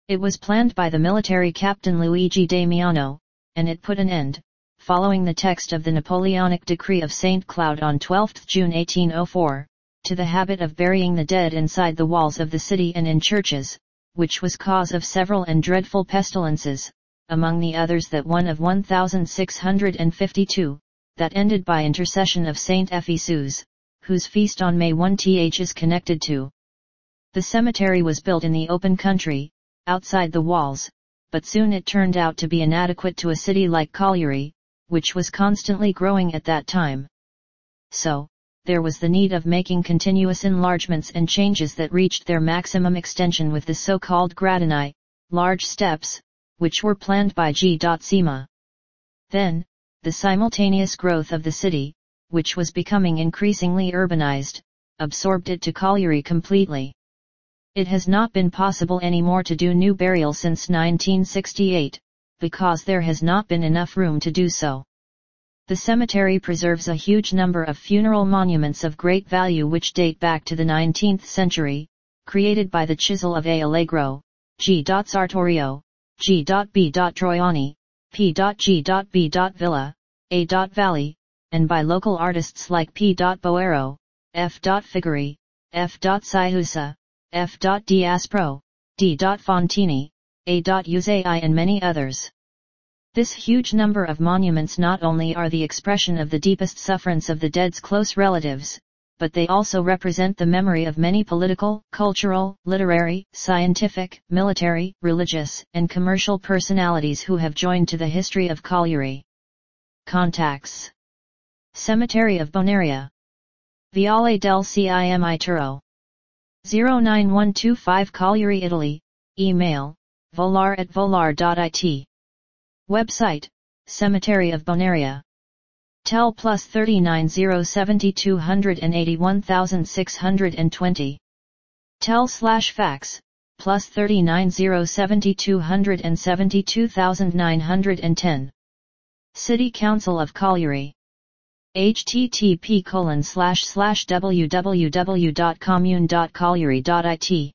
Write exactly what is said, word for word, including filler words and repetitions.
It was planned by the military captain Luigi Damiano, and it put an end, following the text of the Napoleonic decree of Saint Cloud on twelfth of June eighteen oh four, to the habit of burying the dead inside the walls of the city and in churches, which was cause of several and dreadful pestilences, among the others that one of one thousand six hundred fifty-two, that ended by intercession of Saint Ephesus, whose feast on May first is connected to. The cemetery was built in the open country, outside the walls, but soon it turned out to be inadequate to a city like Cagliari, which was constantly growing at that time. So, there was the need of making continuous enlargements and changes that reached their maximum extension with the so-called gradini, large steps, which were planned by G. Cima. Then, the simultaneous growth of the city, which was becoming increasingly urbanized, absorbed it to Cagliari completely. It has not been possible anymore to do new burial since nineteen sixty-eight, because there has not been enough room to do so. The cemetery preserves a huge number of funeral monuments of great value which date back to the nineteenth century, created by the chisel of A. Allegro, G. Sartorio, G. B. Troiani, P. G. B. Villa, A. Valli, and by local artists like P. Boero, F. Figuri, F. Siusa, F. D'Aspro, D. Fontini, A. Uzai and many others. This huge number of monuments not only are the expression of the deepest sufferance of the dead's close relatives, but they also represent the memory of many political, cultural, literary, scientific, military, religious, and commercial personalities who have joined to the history of Cagliari. Contacts: Cemetery of Bonaria, Viale del Cimitero, zero nine one two five Cagliari, Italy. Email, volar at volar dot it. Website, Cemetery of Bonaria. Tel plus thirty-nine zero seventy two eighty-one six twenty. Tel slash fax, plus thirty-nine zero seventy two seventy-two nine ten. City Council of Cagliari. http colon slash slash www dot commune dot cagliari dot it